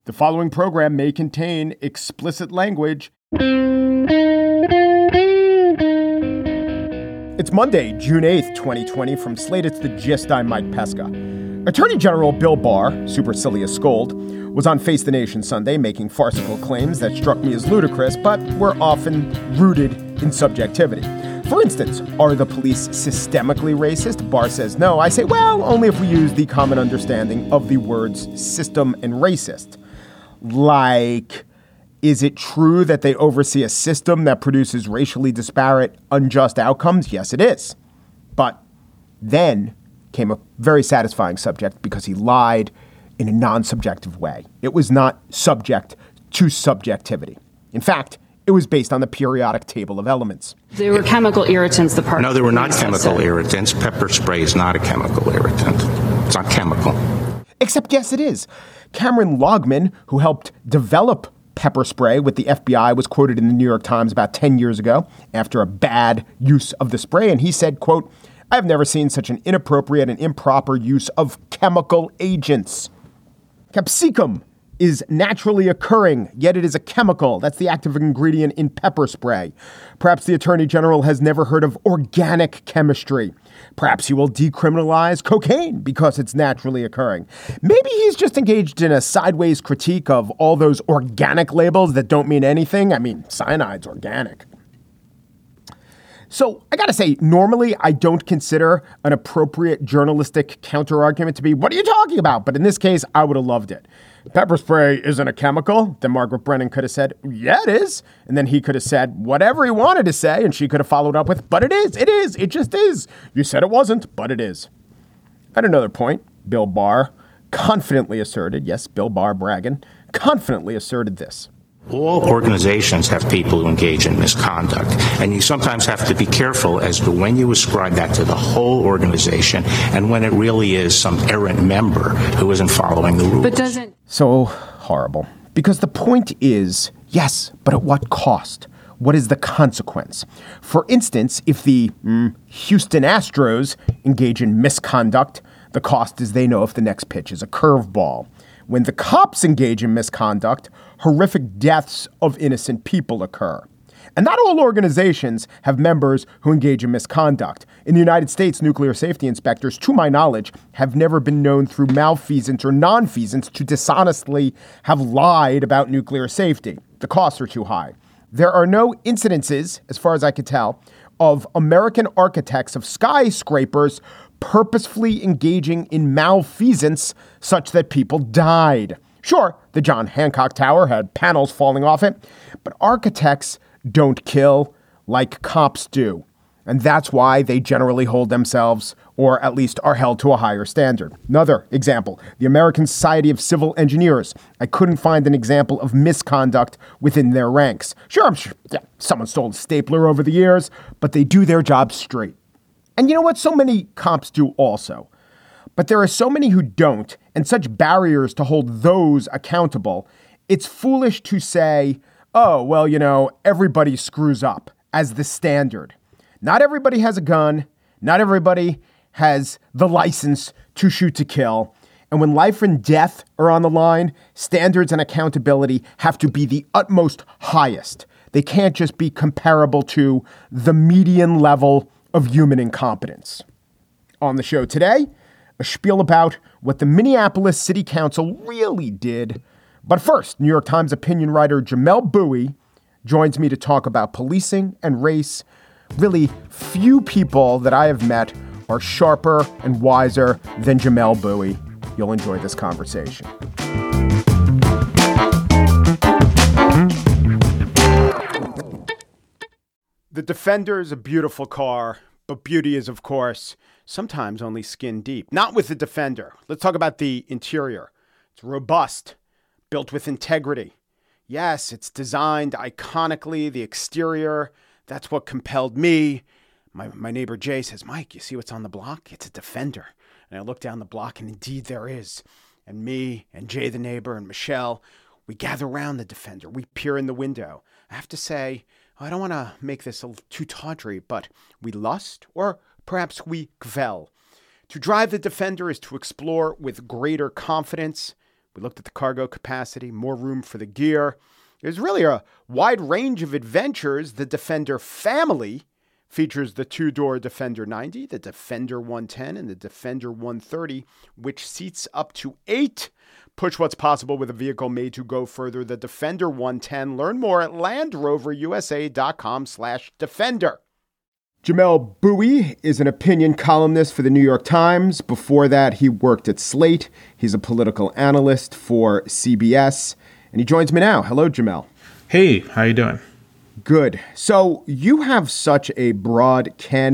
The following program may contain explicit language. It's Monday, June 8th, 2020. From Slate, it's The Gist. I'm Mike Pesca. Attorney General Bill Barr, supercilious scold, was on Face the Nation Sunday making farcical claims that struck me as ludicrous, but were often rooted in subjectivity. For instance, are the police systemically racist? Barr says no. I say, well, only if we use the common understanding of the words system and racist. Like, is it true that they oversee a system that produces racially disparate, unjust outcomes? Yes, it is. But then came a very satisfying subject because he lied in a non-subjective way. It was not subject to subjectivity. In fact, it was based on the periodic table of elements. There were chemical irritants. No, there were not chemical irritants. Pepper spray is not a chemical irritant. It's not chemical. Except, yes, it is. Cameron Logman, who helped develop pepper spray with the FBI, was quoted in the New York Times about 10 years ago after a bad use of the spray. And he said, quote, "I have never seen such an inappropriate and improper use of chemical agents. Capsicum is naturally occurring, yet it is a chemical. That's the active ingredient in pepper spray. Perhaps the Attorney General has never heard of organic chemistry. Perhaps he will decriminalize cocaine because it's naturally occurring. Maybe he's just engaged in a sideways critique of all those organic labels that don't mean anything. I mean, cyanide's organic." So I got to say, normally I don't consider an appropriate journalistic counterargument to be, what are you talking about? But in this case, I would have loved it. Pepper spray isn't a chemical. Then Margaret Brennan could have said, yeah, it is. And then he could have said whatever he wanted to say. And she could have followed up with, but it is. It is. It just is. You said it wasn't, but it is. At another point, Bill Barr confidently asserted, yes, Bill Barr bragging, confidently asserted this. All organizations have people who engage in misconduct, and you sometimes have to be careful as to when you ascribe that to the whole organization and when it really is some errant member who isn't following the rules. But doesn't. So horrible. Because the point is, yes, but at what cost? What is the consequence? For instance, if the Houston Astros engage in misconduct, the cost is they know if the next pitch is a curveball. When the cops engage in misconduct, horrific deaths of innocent people occur. And not all organizations have members who engage in misconduct. In the United States, nuclear safety inspectors, to my knowledge, have never been known through malfeasance or nonfeasance to dishonestly have lied about nuclear safety. The costs are too high. There are no incidences, as far as I could tell, of American architects of skyscrapers purposefully engaging in malfeasance such that people died. Sure, the John Hancock Tower had panels falling off it, but architects don't kill like cops do. And that's why they generally hold themselves, or at least are held to a higher standard. Another example, the American Society of Civil Engineers. I couldn't find an example of misconduct within their ranks. Sure, I'm sure someone stole a stapler over the years, but they do their job straight. And you know what? So many cops do also. But there are so many who don't, and such barriers to hold those accountable. It's foolish to say, oh, well, you know, everybody screws up as the standard. Not everybody has a gun. Not everybody has the license to shoot to kill. And when life and death are on the line, standards and accountability have to be the utmost highest. They can't just be comparable to the median level of human incompetence. On the show today, a spiel about what the Minneapolis City Council really did. But first, New York Times opinion writer Jamelle Bouie joins me to talk about policing and race. Really, few people that I have met are sharper and wiser than Jamelle Bouie. You'll enjoy this conversation. The Defender is a beautiful car, but beauty is, of course, sometimes only skin deep. Not with the Defender. Let's talk about the interior. It's robust, built with integrity. Yes, it's designed iconically. The exterior, that's what compelled me. My neighbor Jay says, Mike, you see what's on the block? It's a Defender. And I look down the block, and indeed there is. And me and Jay, the neighbor, and Michelle, we gather around the Defender. We peer in the window. I have to say, I don't want to make this too tawdry, but we lust, or perhaps we kvel. To drive the Defender is to explore with greater confidence. We looked at the cargo capacity, more room for the gear. There's really a wide range of adventures. The Defender family features the two-door Defender 90, the Defender 110, and the Defender 130, which seats up to 8. Push what's possible with a vehicle made to go further. The Defender 110. Learn more at LandRoverUSA.com/Defender. Jamelle Bouie is an opinion columnist for the New York Times. Before that, he worked at Slate. He's a political analyst for CBS. And he joins me now. Hello, Jamelle. Hey, how you doing? Good. So you have such a broad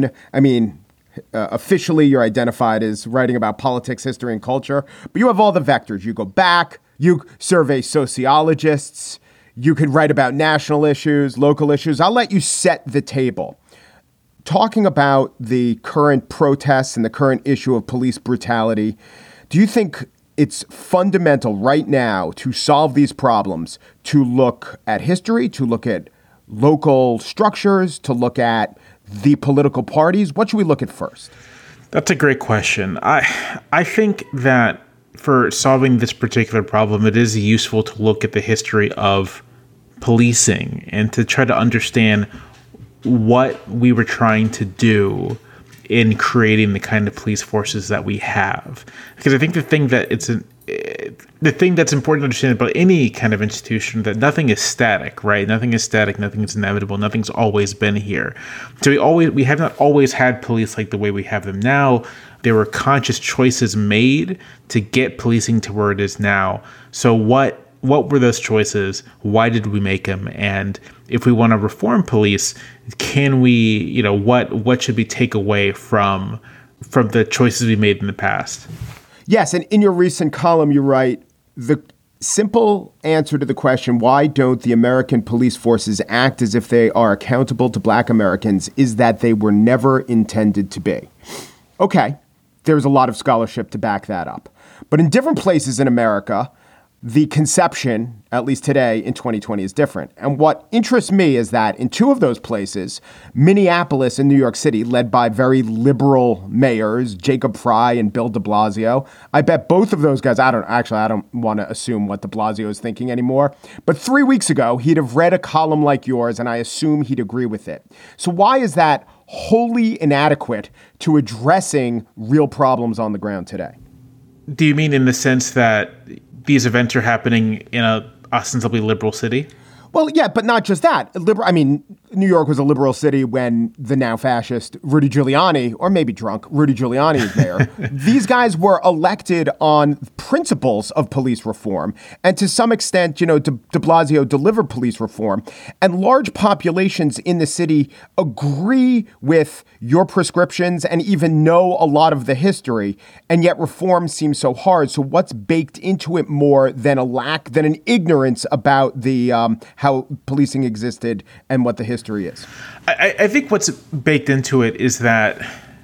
officially you're identified as writing about politics, history, and culture, but you have all the vectors. You go back, you survey sociologists, you could write about national issues, local issues. I'll let you set the table. Talking about the current protests and the current issue of police brutality, do you think it's fundamental right now to solve these problems to look at history, to look at local structures, to look at the political parties? What should we look at first? That's a great question. I think that for solving this particular problem, it is useful to look at the history of policing and to try to understand what we were trying to do in creating the kind of police forces that we have. Because I think the thing that's important to understand about any kind of institution, that nothing is static, right? Nothing is static, nothing is inevitable, nothing's always been here. So we have not always had police like the way we have them now. There were conscious choices made to get policing to where it is now. So what were those choices? Why did we make them? And if we want to reform police, can we, what should we take away from the choices we made in the past? Yes. And in your recent column, you write, the simple answer to the question, why don't the American police forces act as if they are accountable to Black Americans, is that they were never intended to be. Okay. There's a lot of scholarship to back that up. But in different places in America, the conception, at least today in 2020, is different. And what interests me is that in two of those places, Minneapolis and New York City, led by very liberal mayors, Jacob Frey and Bill de Blasio, I bet both of those guys, I don't want to assume what de Blasio is thinking anymore. But 3 weeks ago, he'd have read a column like yours, and I assume he'd agree with it. So why is that wholly inadequate to addressing real problems on the ground today? Do you mean in the sense that these events are happening in a ostensibly liberal city? Well, yeah, but not just that. New York was a liberal city when the now fascist Rudy Giuliani, or maybe drunk Rudy Giuliani, is there. These guys were elected on principles of police reform. And to some extent, de Blasio delivered police reform. And large populations in the city agree with your prescriptions and even know a lot of the history. And yet reform seems so hard. So what's baked into it more than an ignorance about the how policing existed and what the history is? I think what's baked into it is that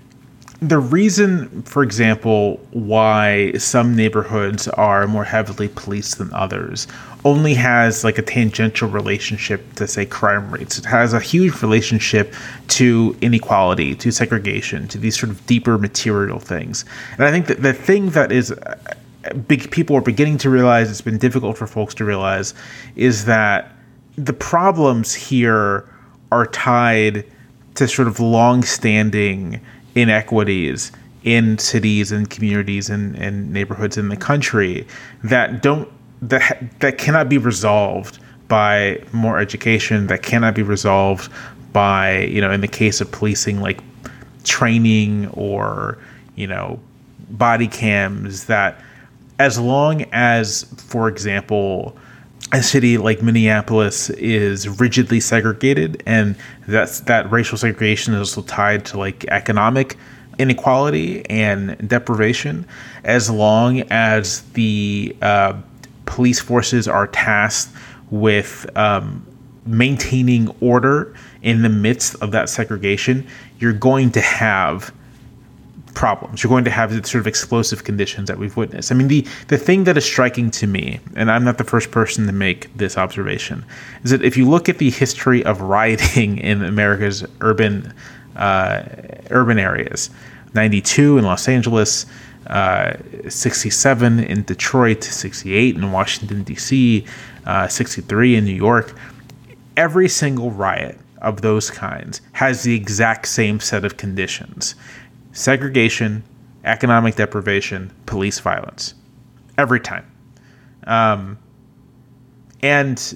the reason, for example, why some neighborhoods are more heavily policed than others only has like a tangential relationship to, say, crime rates. It has a huge relationship to inequality, to segregation, to these sort of deeper material things. And I think that the thing that is people are beginning to realize, it's been difficult for folks to realize, is that the problems here are tied to sort of long-standing inequities in cities and communities and neighborhoods in the country that cannot be resolved by more education, that cannot be resolved by, in the case of policing, like training or, body cams, that as long as, for example, a city like Minneapolis is rigidly segregated, and that racial segregation is also tied to like economic inequality and deprivation, as long as the police forces are tasked with maintaining order in the midst of that segregation, you're going to have problems. You're going to have the sort of explosive conditions that we've witnessed. I mean, the thing that is striking to me, and I'm not the first person to make this observation, is that if you look at the history of rioting in America's urban areas, 92 in Los Angeles, 67 in Detroit, 68 in Washington, D.C., 63 in New York. Every single riot of those kinds has the exact same set of conditions: segregation, economic deprivation, police violence. Every time. And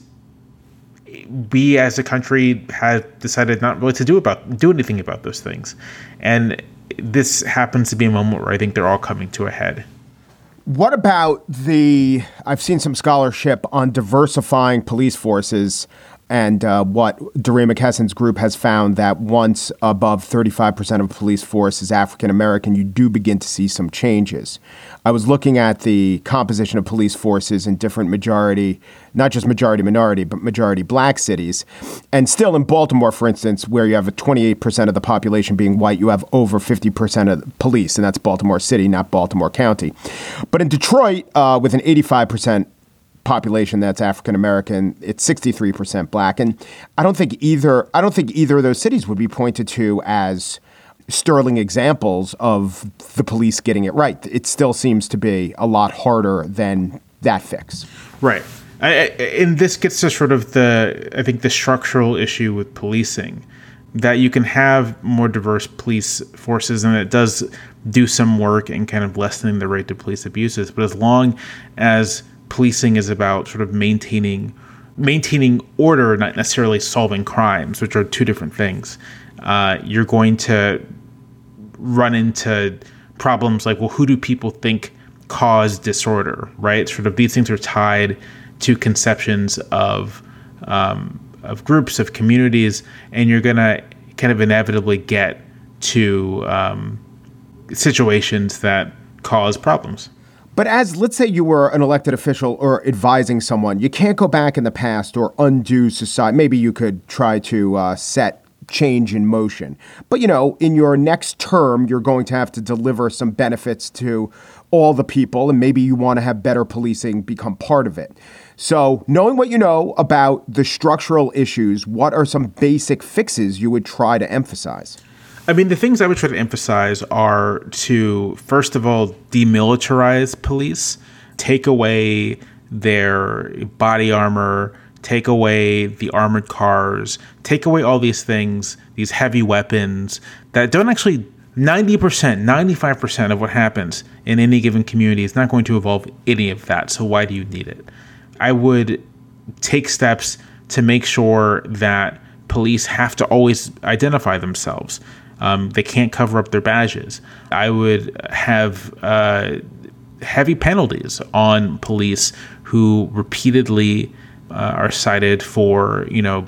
we as a country have decided not really to do anything about those things. And this happens to be a moment where I think they're all coming to a head. What about I've seen some scholarship on diversifying police forces, and what Doreen McKesson's group has found that once above 35% of police force is African American, you do begin to see some changes. I was looking at the composition of police forces in different majority, not just majority minority, but majority black cities. And still in Baltimore, for instance, where you have 28% of the population being white, you have over 50% of the police. And that's Baltimore City, not Baltimore County. But in Detroit, with an 85% population that's African American, it's 63% black. And I don't think either of those cities would be pointed to as sterling examples of the police getting it right. It still seems to be a lot harder than that fix. Right. And this gets to sort of the structural issue with policing, that you can have more diverse police forces, and it does do some work in kind of lessening the rate of police abuses. But as long as policing is about sort of maintaining order, not necessarily solving crimes, which are two different things, you're going to run into problems like, well, who do people think caused disorder, right? Sort of these things are tied to conceptions of groups, of communities, and you're going to kind of inevitably get to situations that cause problems. But let's say you were an elected official or advising someone, you can't go back in the past or undo society. Maybe you could try to set change in motion. But, in your next term, you're going to have to deliver some benefits to all the people, and maybe you want to have better policing become part of it. So knowing what you know about the structural issues, what are some basic fixes you would try to emphasize? I mean, the things I would try to emphasize are to, first of all, demilitarize police, take away their body armor, take away the armored cars, take away all these things, these heavy weapons that don't actually, 90%, 95% of what happens in any given community is not going to involve any of that. So why do you need it? I would take steps to make sure that police have to always identify themselves. They can't cover up their badges. I would have heavy penalties on police who repeatedly are cited for,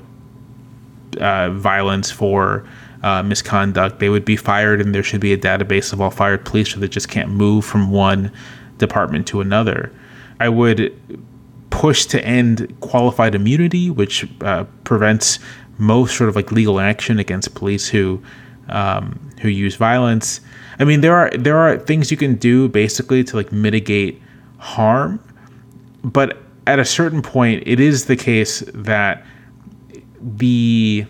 violence, for misconduct. They would be fired, and there should be a database of all fired police so they just can't move from one department to another. I would push to end qualified immunity, which prevents most sort of like legal action against police who use violence. I mean, there are things you can do basically to like mitigate harm, but at a certain point, it is the case that the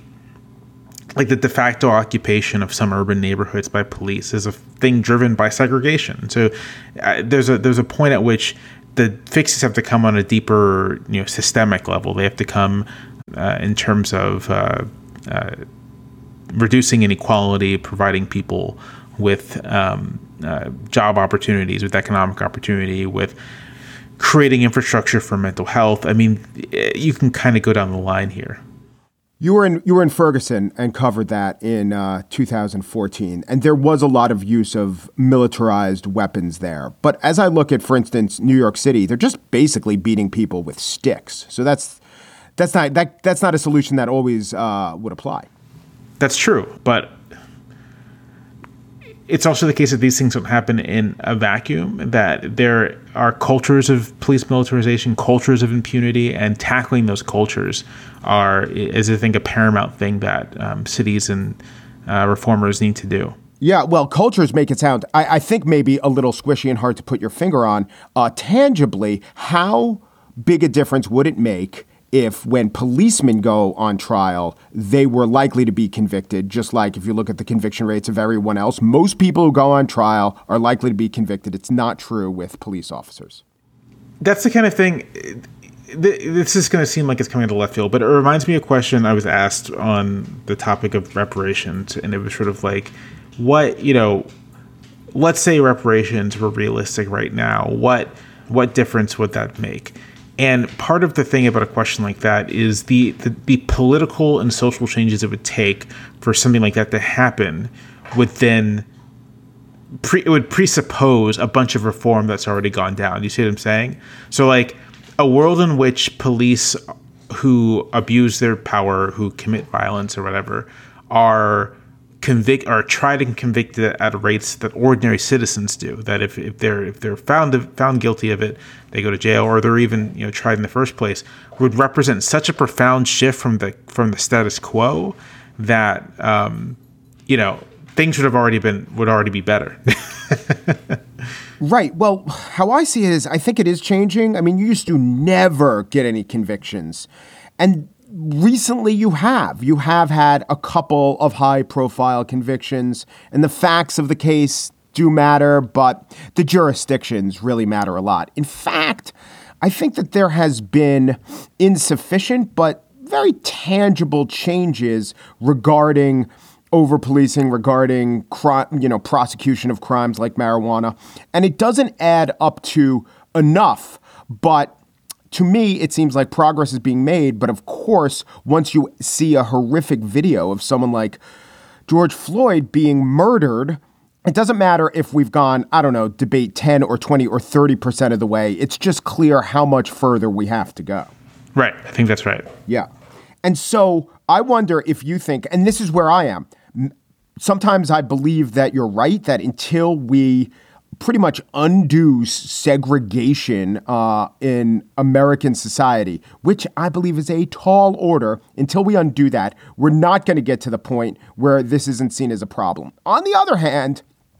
de facto occupation of some urban neighborhoods by police is a thing driven by segregation. So there's a point at which the fixes have to come on a deeper, systemic level. They have to come in terms of reducing inequality, providing people with job opportunities, with economic opportunity, with creating infrastructure for mental health. I mean, you can kind of go down the line here. You were in Ferguson and covered that in 2014, and there was a lot of use of militarized weapons there. But as I look at, for instance, New York City, they're just basically beating people with sticks. So that's not a solution that always would apply. That's true, but it's also the case that these things don't happen in a vacuum, that there are cultures of police militarization, cultures of impunity, and tackling those cultures is, I think, a paramount thing that cities and reformers need to do. Yeah, well, cultures make it sound, I think, maybe a little squishy and hard to put your finger on. Tangibly, how big a difference would it make if when policemen go on trial, they were likely to be convicted, just like if you look at the conviction rates of everyone else, most people who go on trial are likely to be convicted. It's not true with police officers. That's the kind of thing. This is going to seem like it's coming out of left field, but it reminds me of a question I was asked on the topic of reparations. And it was sort of like, let's say reparations were realistic right now. What difference would that make? And part of the thing about a question like that is the political and social changes it would take for something like that to happen would then it would presuppose a bunch of reform that's already gone down. You see what I'm saying? So like a world in which police who abuse their power, who commit violence or whatever, are tried and convicted at rates that ordinary citizens do. That if they're found guilty of it, they go to jail, or they're even tried in the first place, would represent such a profound shift from the status quo that things would already be better. Right. Well, how I see it is, I think it is changing. I mean, you used to never get any convictions, and recently you have had a couple of high-profile convictions, and the facts of the case do matter, but the jurisdictions really matter a lot. In fact, I think that there has been insufficient but very tangible changes regarding over-policing, regarding prosecution of crimes like marijuana. And it doesn't add up to enough, but to me, it seems like progress is being made. But of course, once you see a horrific video of someone like George Floyd being murdered, it doesn't matter if we've gone, debate 10 or 20 or 30% of the way. It's just clear how much further we have to go. Right. I think that's right. Yeah. And so I wonder if you think, and this is where I am, sometimes I believe that you're right, that until we pretty much undo segregation in American society, which I believe is a tall order, until we undo that, we're not going to get to the point where this isn't seen as a problem. On the other hand,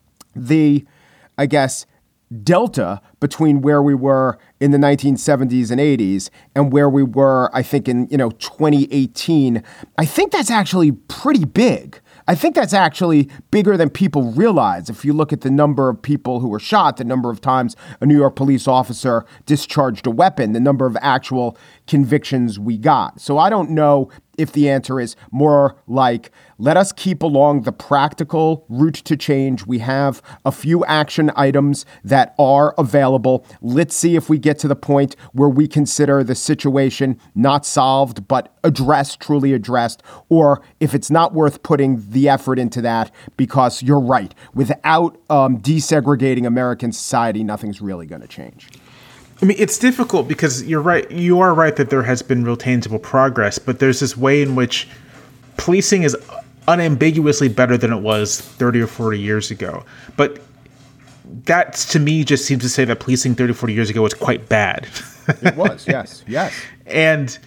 delta between where we were in the 1970s and 80s and where we were, I think, in 2018, I think that's actually pretty big. I think that's actually bigger than people realize. If you look at the number of people who were shot, the number of times a New York police officer discharged a weapon, the number of actual convictions we got. So I don't know if the answer is more like, let us keep along the practical route to change. We have a few action items that are available. Let's see if we get to the point where we consider the situation not solved, but addressed, truly addressed, or if it's not worth putting the effort into that, because you're right. Without desegregating American society, nothing's really going to change. I mean, it's difficult because you're right. You are right that there has been real tangible progress, but there's this way in which policing is unambiguously better than it was 30 or 40 years ago. But that, to me, just seems to say that policing 30 or 40 years ago was quite bad. It was, yes. And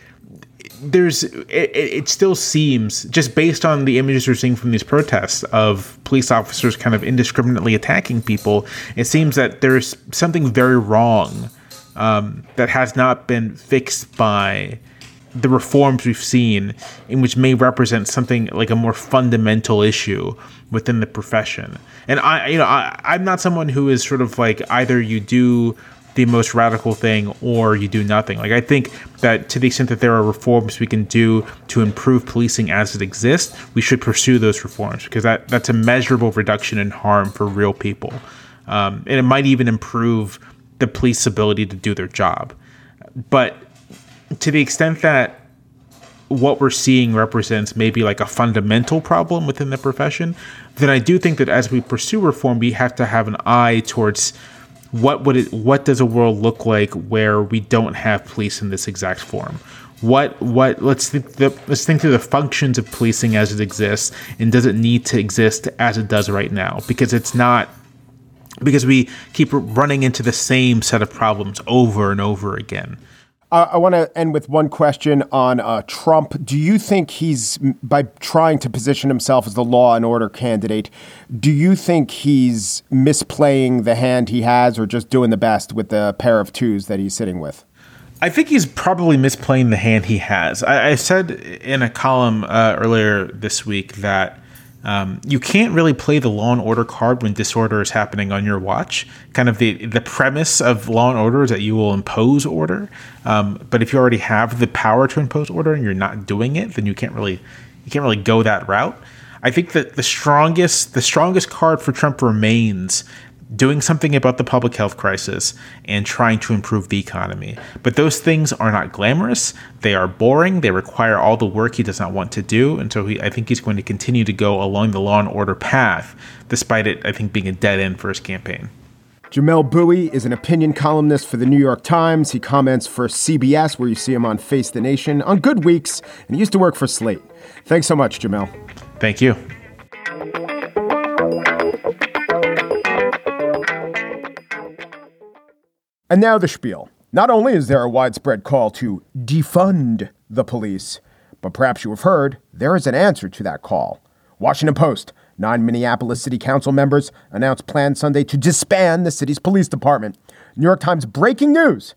it still seems, just based on the images we're seeing from these protests of police officers kind of indiscriminately attacking people, it seems that there's something very wrong that has not been fixed by the reforms we've seen, in which may represent something like a more fundamental issue within the profession. And I'm not someone who is sort of like either you do the most radical thing or you do nothing. Like, I think that to the extent that there are reforms we can do to improve policing as it exists, we should pursue those reforms, because that's a measurable reduction in harm for real people. And it might even improve the police ability to do their job. But to the extent that what we're seeing represents maybe like a fundamental problem within the profession, then I do think that as we pursue reform, we have to have an eye towards what does a world look like where we don't have police in this exact form? Let's think through the functions of policing as it exists, and does it need to exist as it does right now? Because it's not, because we keep running into the same set of problems over and over again. I want to end with one question on Trump. Do you think he's, by trying to position himself as the law and order candidate, do you think he's misplaying the hand he has, or just doing the best with the pair of twos that he's sitting with? I think he's probably misplaying the hand he has. I said in a column earlier this week that you can't really play the Law and Order card when disorder is happening on your watch. Kind of the premise of Law and Order is that you will impose order. But if you already have the power to impose order and you're not doing it, then you can't really go that route. I think that the strongest card for Trump remains doing something about the public health crisis and trying to improve the economy. But those things are not glamorous. They are boring. They require all the work he does not want to do. And so I think he's going to continue to go along the Law and Order path, despite it, I think, being a dead end for his campaign. Jamelle Bouie is an opinion columnist for the New York Times. He comments for CBS, where you see him on Face the Nation on good weeks, and he used to work for Slate. Thanks so much, Jamelle. Thank you. And now the spiel. Not only is there a widespread call to defund the police, but perhaps you have heard there is an answer to that call. Washington Post. 9 Minneapolis City Council members announced plans Sunday to disband the city's police department. New York Times breaking news.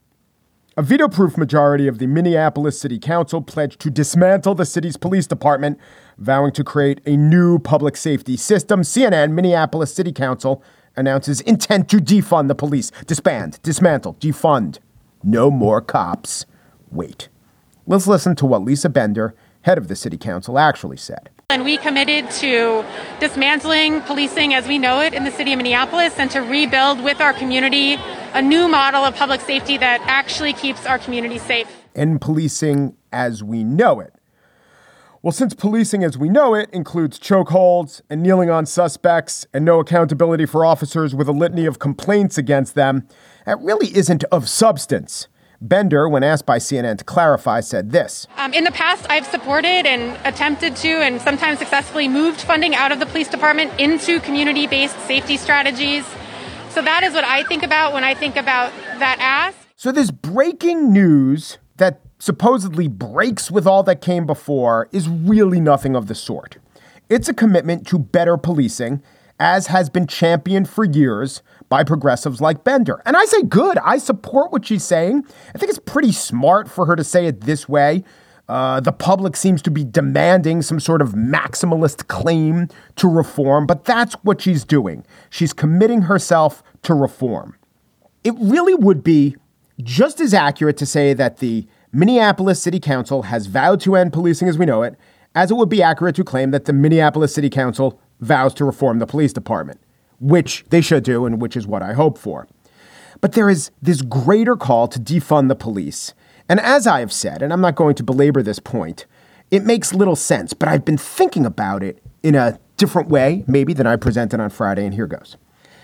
A veto-proof majority of the Minneapolis City Council pledged to dismantle the city's police department, vowing to create a new public safety system. CNN, Minneapolis City Council, announces intent to defund the police. Disband, dismantle, defund. No more cops. Wait. Let's listen to what Lisa Bender, head of the city council, actually said. And we committed to dismantling policing as we know it in the city of Minneapolis and to rebuild with our community a new model of public safety that actually keeps our community safe. And policing as we know it. Well, since policing as we know it includes chokeholds and kneeling on suspects and no accountability for officers with a litany of complaints against them, that really isn't of substance. Bender, when asked by CNN to clarify, said this. In the past, I've supported and attempted to and sometimes successfully moved funding out of the police department into community-based safety strategies. So that is what I think about when I think about that ask. So this breaking news that supposedly breaks with all that came before is really nothing of the sort. It's a commitment to better policing, as has been championed for years by progressives like Bender. And I say good. I support what she's saying. I think it's pretty smart for her to say it this way. The public seems to be demanding some sort of maximalist claim to reform, but that's what she's doing. She's committing herself to reform. It really would be just as accurate to say that the Minneapolis City Council has vowed to end policing as we know it, as it would be accurate to claim that the Minneapolis City Council vows to reform the police department, which they should do and which is what I hope for. But there is this greater call to defund the police. And as I have said, and I'm not going to belabor this point, it makes little sense, but I've been thinking about it in a different way, maybe, than I presented on Friday, and here goes.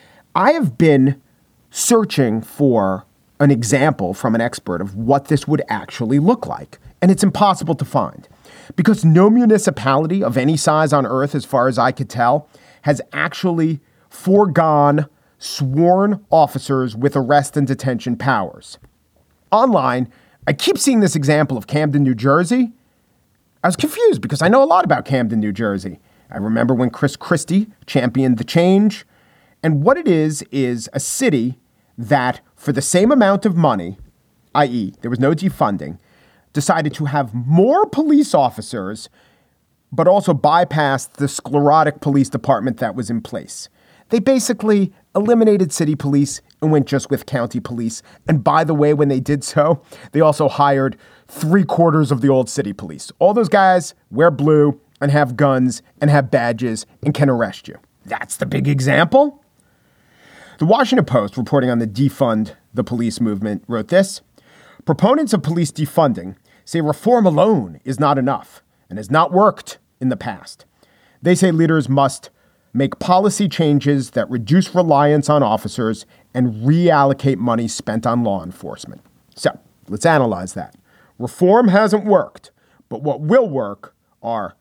I have been searching for an example from an expert of what this would actually look like, and it's impossible to find. Because no municipality of any size on earth, as far as I could tell, has actually foregone sworn officers with arrest and detention powers. Online, I keep seeing this example of Camden, New Jersey. I was confused because I know a lot about Camden, New Jersey. I remember when Chris Christie championed the change. And what it is a city that, for the same amount of money, i.e., there was no defunding, decided to have more police officers, but also bypassed the sclerotic police department that was in place. They basically eliminated city police and went just with county police. And by the way, when they did so, they also hired 3/4 of the old city police. All those guys wear blue and have guns and have badges and can arrest you. That's the big example. The Washington Post, reporting on the defund the police movement, wrote this. Proponents of police defunding say reform alone is not enough and has not worked in the past. They say leaders must make policy changes that reduce reliance on officers and reallocate money spent on law enforcement. So let's analyze that. Reform hasn't worked, but what will work are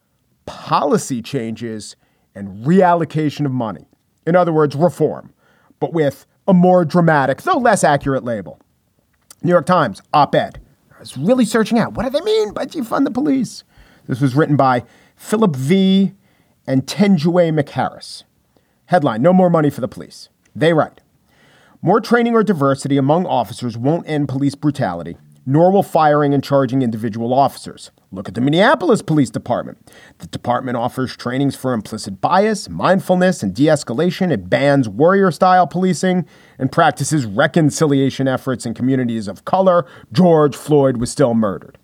policy changes and reallocation of money. In other words, reform, but with a more dramatic, though less accurate label. New York Times, op-ed. I was really searching out, what do they mean by defund the police? This was written by Philip V. and Tenjue McHarris. Headline, no more money for the police. They write, more training or diversity among officers won't end police brutality. nor will firing and charging individual officers. Look at the Minneapolis Police Department. The department offers trainings for implicit bias, mindfulness, and de-escalation. It bans warrior-style policing and practices reconciliation efforts in communities of color. George Floyd was still murdered.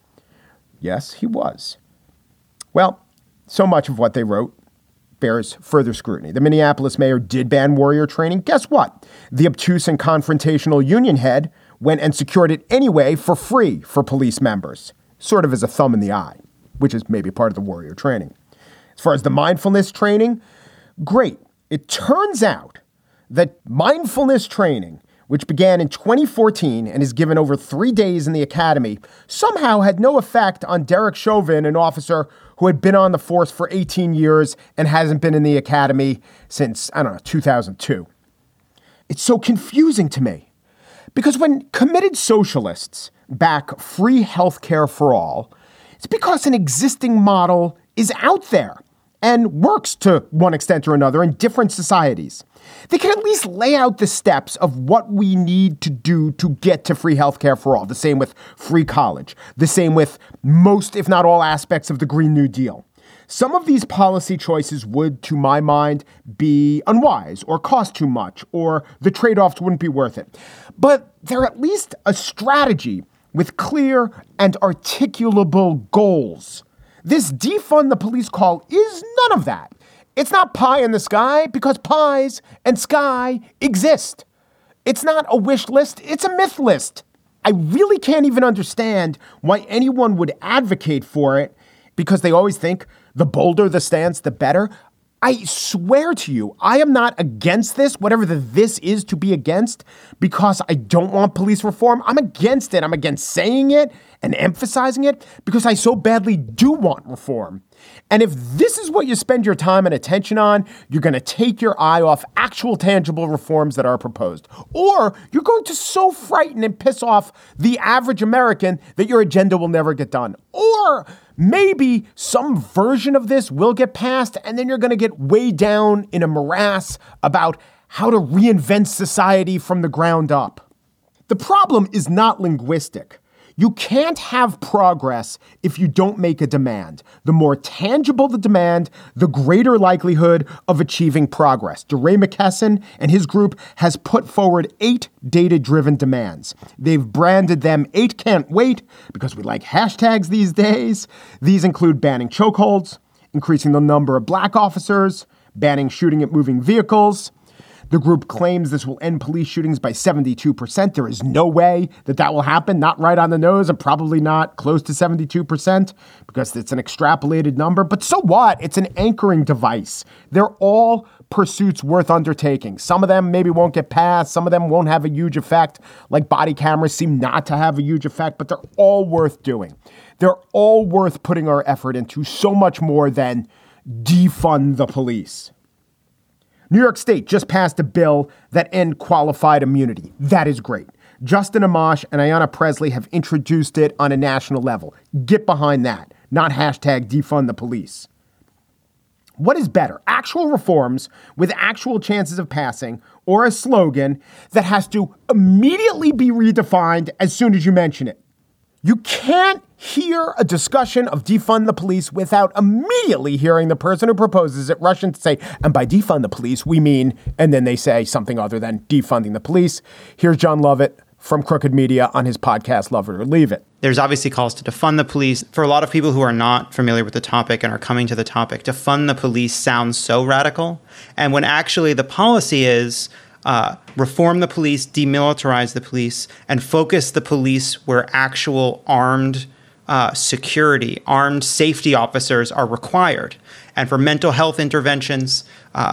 Yes, he was. Well, so much of what they wrote bears further scrutiny. The Minneapolis mayor did ban warrior training. Guess what? The obtuse and confrontational union head went and secured it anyway for free for police members, sort of as a thumb in the eye, which is maybe part of the warrior training. As far as the mindfulness training, great. It turns out that mindfulness training, which began in 2014 and is given over 3 days in the academy, somehow had no effect on Derek Chauvin, an officer who had been on the force for 18 years and hasn't been in the academy since, 2002. It's so confusing to me because when committed socialists back free health care for all, it's because an existing model is out there and works to one extent or another in different societies. They can at least lay out the steps of what we need to do to get to free healthcare for all. The same with free college. The same with most, if not all, aspects of the Green New Deal. Some of these policy choices would, to my mind, be unwise or cost too much, or the trade-offs wouldn't be worth it. But they're at least a strategy with clear and articulable goals. This defund the police call is none of that. It's not pie in the sky because pies and sky exist. It's not a wish list. It's a myth list. I really can't even understand why anyone would advocate for it because they always think the bolder the stance, the better. I swear to you, I am not against this, whatever this is to be against, because I don't want police reform. I'm against it. I'm against saying it and emphasizing it because I so badly do want reform. And if this is what you spend your time and attention on, you're going to take your eye off actual tangible reforms that are proposed. Or you're going to so frighten and piss off the average American that your agenda will never get done. Or maybe some version of this will get passed and then you're going to get way down in a morass about how to reinvent society from the ground up. The problem is not linguistic. You can't have progress if you don't make a demand. The more tangible the demand, the greater likelihood of achieving progress. DeRay McKesson and his group has put forward 8 data-driven demands. They've branded them 8 Can't Wait because we like hashtags these days. These include banning chokeholds, increasing the number of black officers, banning shooting at moving vehicles. The group claims this will end police shootings by 72%. There is no way that will happen, not right on the nose and probably not close to 72% because it's an extrapolated number. But so what? It's an anchoring device. They're all pursuits worth undertaking. Some of them maybe won't get passed. Some of them won't have a huge effect, like body cameras seem not to have a huge effect, but they're all worth doing. They're all worth putting our effort into so much more than defund the police. New York State just passed a bill that ends qualified immunity. That is great. Justin Amash and Ayanna Pressley have introduced it on a national level. Get behind that, not hashtag defund the police. What is better, actual reforms with actual chances of passing or a slogan that has to immediately be redefined as soon as you mention it? You can't hear a discussion of defund the police without immediately hearing the person who proposes it rush in to say, and by defund the police, we mean, and then they say something other than defunding the police. Here's John Lovett from Crooked Media on his podcast, Love It or Leave It. There's obviously calls to defund the police. For a lot of people who are not familiar with the topic and are coming to the topic, defund the police sounds so radical. And when actually the policy is reform the police, demilitarize the police, and focus the police where actual armed security, armed safety officers are required. And for mental health interventions,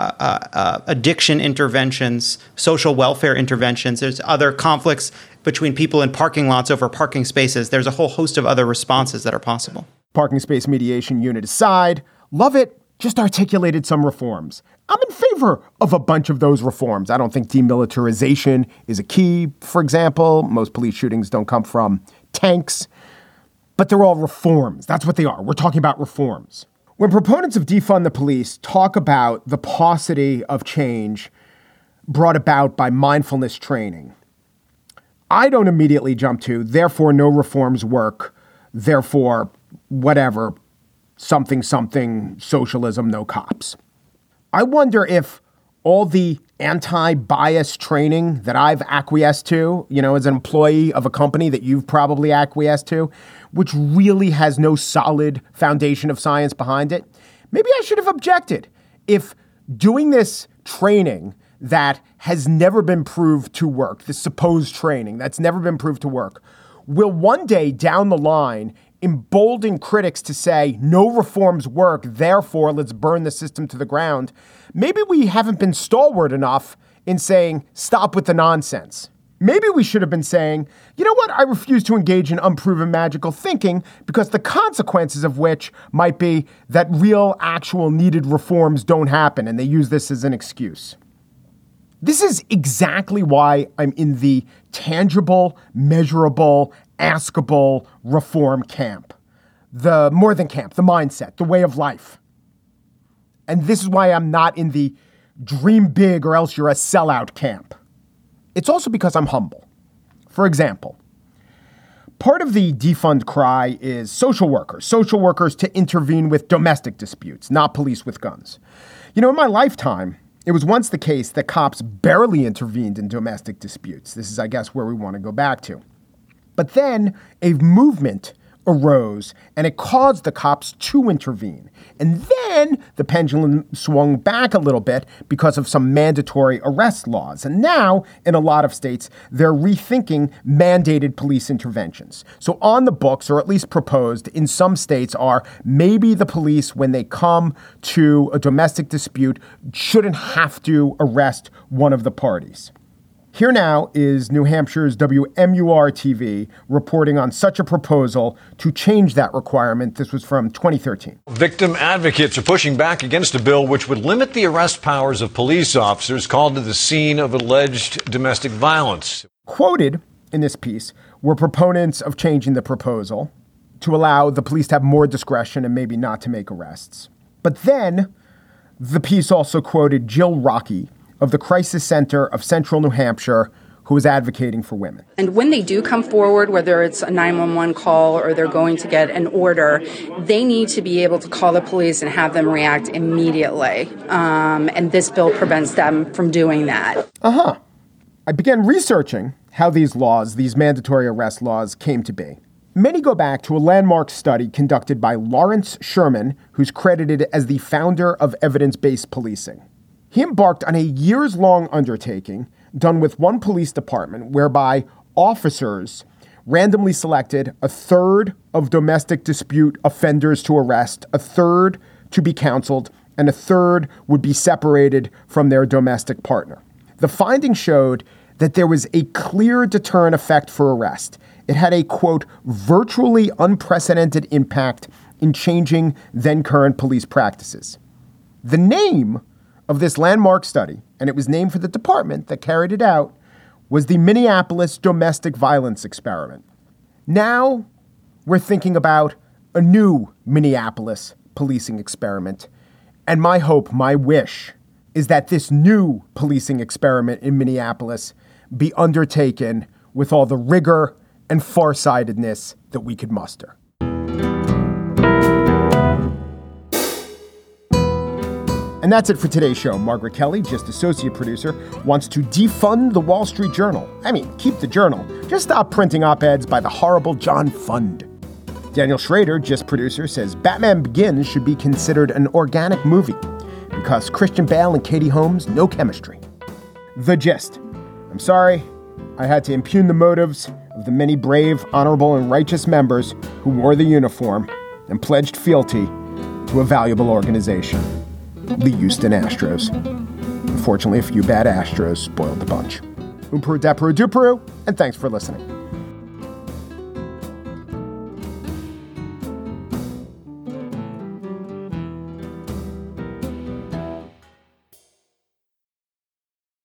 addiction interventions, social welfare interventions, there's other conflicts between people in parking lots over parking spaces. There's a whole host of other responses that are possible. Parking space mediation unit aside, Lovett just articulated some reforms. I'm in favor of a bunch of those reforms. I don't think demilitarization is a key. For example, most police shootings don't come from tanks, but they're all reforms. That's what they are. We're talking about reforms. When proponents of defund the police talk about the paucity of change brought about by mindfulness training, I don't immediately jump to, therefore no reforms work, therefore whatever, something, socialism, no cops. I wonder if all the anti-bias training that I've acquiesced to, as an employee of a company that you've probably acquiesced to, which really has no solid foundation of science behind it, maybe I should have objected. If doing this training that has never been proved to work, this supposed training that's never been proved to work, will one day down the line embolden critics to say no reforms work, therefore let's burn the system to the ground, maybe we haven't been stalwart enough in saying stop with the nonsense. Maybe we should have been saying, you know what, I refuse to engage in unproven magical thinking because the consequences of which might be that real, actual needed reforms don't happen, and they use this as an excuse. This is exactly why I'm in the tangible, measurable, askable reform camp. The more than camp, the mindset, the way of life. And this is why I'm not in the dream big or else you're a sellout camp. It's also because I'm humble. For example, part of the defund cry is social workers to intervene with domestic disputes, not police with guns. In my lifetime, it was once the case that cops barely intervened in domestic disputes. This is, I guess, where we want to go back to. But then a movement arose and it caused the cops to intervene. And then the pendulum swung back a little bit because of some mandatory arrest laws. And now, in a lot of states, they're rethinking mandated police interventions. So on the books, or at least proposed in some states, are maybe the police, when they come to a domestic dispute, shouldn't have to arrest one of the parties. Here now is New Hampshire's WMUR-TV reporting on such a proposal to change that requirement. This was from 2013. Victim advocates are pushing back against a bill which would limit the arrest powers of police officers called to the scene of alleged domestic violence. Quoted in this piece were proponents of changing the proposal to allow the police to have more discretion and maybe not to make arrests. But then the piece also quoted Jill Rockey of the Crisis Center of Central New Hampshire, who is advocating for women. And when they do come forward, whether it's a 911 call or they're going to get an order, they need to be able to call the police and have them react immediately. And this bill prevents them from doing that. I began researching how these laws, these mandatory arrest laws, came to be. Many go back to a landmark study conducted by Lawrence Sherman, who's credited as the founder of evidence-based policing. He embarked on a years-long undertaking done with one police department whereby officers randomly selected a third of domestic dispute offenders to arrest, a third to be counseled, and a third would be separated from their domestic partner. The findings showed that there was a clear deterrent effect for arrest. It had a, quote, virtually unprecedented impact in changing then current police practices. The name of this landmark study, and it was named for the department that carried it out, was the Minneapolis Domestic Violence Experiment. Now we're thinking about a new Minneapolis policing experiment. And my hope, my wish, is that this new policing experiment in Minneapolis be undertaken with all the rigor and farsightedness that we could muster. And that's it for today's show. Margaret Kelly, just associate producer, wants to defund the Wall Street Journal. I mean, keep the journal. Just stop printing op-eds by the horrible John Fund. Daniel Schrader, just producer, says Batman Begins should be considered an organic movie because Christian Bale and Katie Holmes, no chemistry. The Gist. I'm sorry, I had to impugn the motives of the many brave, honorable, and righteous members who wore the uniform and pledged fealty to a valuable organization. The Houston Astros. Unfortunately, a few bad Astros spoiled the bunch. Umperu, Deperu, Duperu, and thanks for listening.